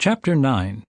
Chapter 9.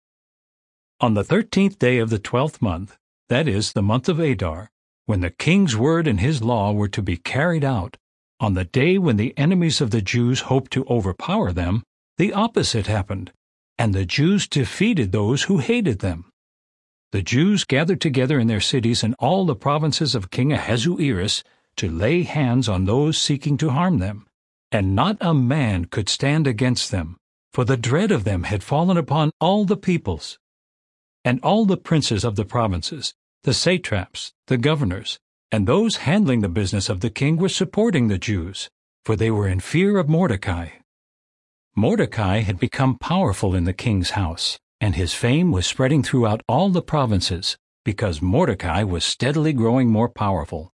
On the 13th day of the 12th month, that is, the month of Adar, when the king's word and his law were to be carried out, on the day when the enemies of the Jews hoped to overpower them, the opposite happened, and the Jews defeated those who hated them. The Jews gathered together in their cities in all the provinces of King Ahasuerus to lay hands on those seeking to harm them, and not a man could stand against them, for the dread of them had fallen upon all the peoples. And all the princes of the provinces, the satraps, the governors, and those handling the business of the king were supporting the Jews, for they were in fear of Mordecai. Mordecai had become powerful in the king's house, and his fame was spreading throughout all the provinces, because Mordecai was steadily growing more powerful.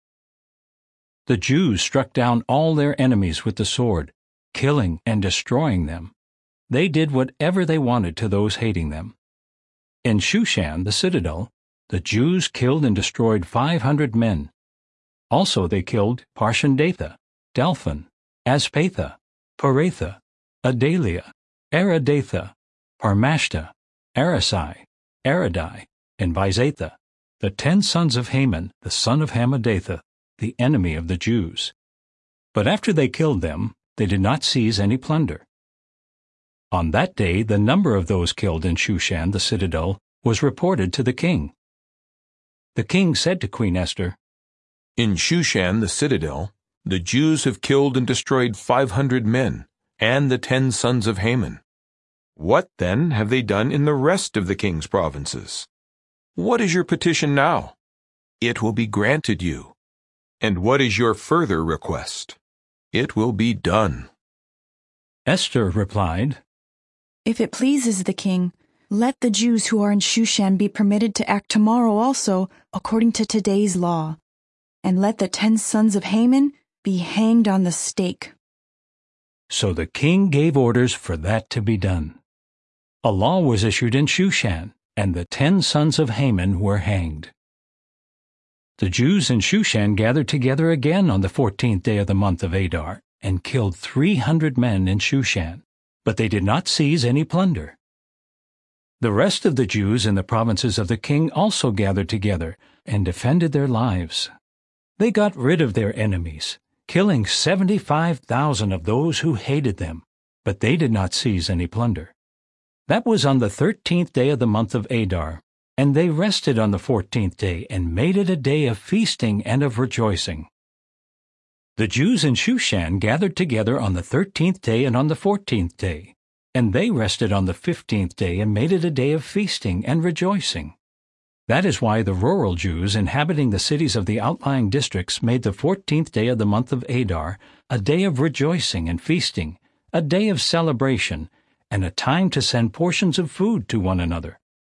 The Jews struck down all their enemies with the sword, killing and destroying them. They did whatever they wanted to those hating them. In Shushan, the citadel, the Jews killed and destroyed 500 men. Also they killed Parshandatha, Dalphon, Aspatha, Poratha, Adalia, Aradatha, Parmashta, Arasai, Aradai, and Bizatha, the 10 sons of Haman, the son of Hammedatha, the enemy of the Jews. But after they killed them, they did not seize any plunder. On that day the number of those killed in Shushan the citadel was reported to the king. The king said to Queen Esther, "In Shushan the citadel, the Jews have killed and destroyed 500 men, and the 10 sons of Haman. What, then, have they done in the rest of the king's provinces? What is your petition now? It will be granted you. And what is your further request? It will be done." Esther replied, "If it pleases the king, let the Jews who are in Shushan be permitted to act tomorrow also according to today's law, and let the 10 sons of Haman be hanged on the stake." So the king gave orders for that to be done. A law was issued in Shushan, and the 10 sons of Haman were hanged. The Jews in Shushan gathered together again on the 14th day of the month of Adar, and killed 300 men in Shushan, but they did not seize any plunder. The rest of the Jews in the provinces of the king also gathered together and defended their lives. They got rid of their enemies, killing 75,000 of those who hated them, but they did not seize any plunder. That was on the 13th day of the month of Adar, and they rested on the 14th day and made it a day of feasting and of rejoicing. The Jews in Shushan gathered together on the 13th day and on the 14th day, and they rested on the 15th day and made it a day of feasting and rejoicing. That is why the rural Jews inhabiting the cities of the outlying districts made the 14th day of the month of Adar a day of rejoicing and feasting, a day of celebration, and a time to send portions of food to one another.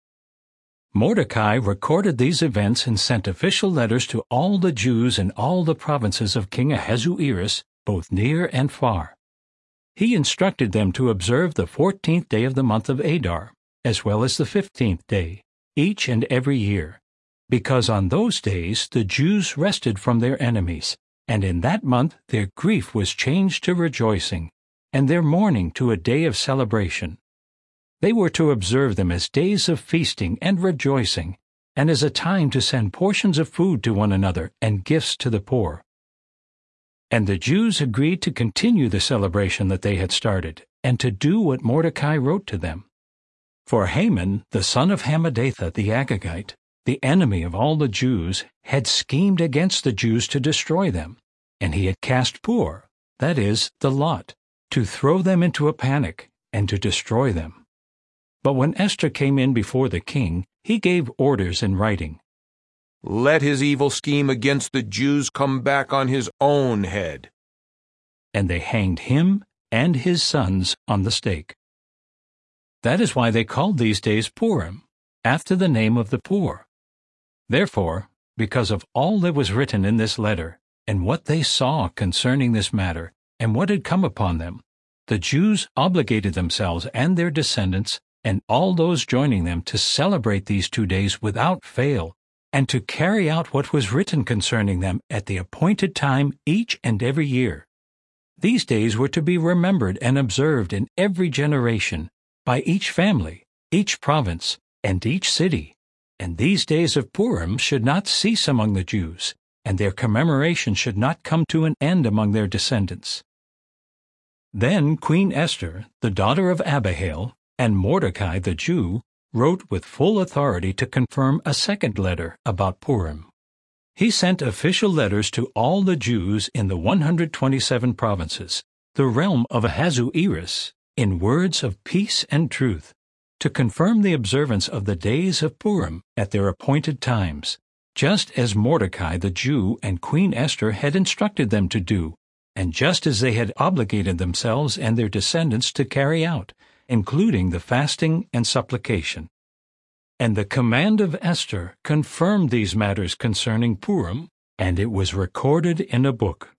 Mordecai recorded these events and sent official letters to all the Jews in all the provinces of King Ahasuerus, both near and far. He instructed them to observe the 14th day of the month of Adar, as well as the 15th day, each and every year, because on those days the Jews rested from their enemies, and in that month their grief was changed to rejoicing, and their mourning to a day of celebration. They were to observe them as days of feasting and rejoicing, and as a time to send portions of food to one another and gifts to the poor. And the Jews agreed to continue the celebration that they had started, and to do what Mordecai wrote to them. For Haman, the son of Hammedatha the Agagite, the enemy of all the Jews, had schemed against the Jews to destroy them, and he had cast Pur, that is, the lot, to throw them into a panic and to destroy them. But when Esther came in before the king, he gave orders in writing, "Let his evil scheme against the Jews come back on his own head." And they hanged him and his sons on the stake. That is why they called these days Purim, after the name of the poor. Therefore, because of all that was written in this letter, and what they saw concerning this matter, and what had come upon them, the Jews obligated themselves and their descendants and all those joining them to celebrate these 2 days without fail, and to carry out what was written concerning them at the appointed time each and every year. These days were to be remembered and observed in every generation, by each family, each province, and each city, and these days of Purim should not cease among the Jews, and their commemoration should not come to an end among their descendants. Then Queen Esther, the daughter of Abihail, and Mordecai the Jew, wrote with full authority to confirm a second letter about Purim. He sent official letters to all the Jews in the 127 provinces, the realm of Ahasuerus, in words of peace and truth, to confirm the observance of the days of Purim at their appointed times, just as Mordecai the Jew and Queen Esther had instructed them to do, and just as they had obligated themselves and their descendants to carry out, including the fasting and supplication. And the command of Esther confirmed these matters concerning Purim, and it was recorded in a book.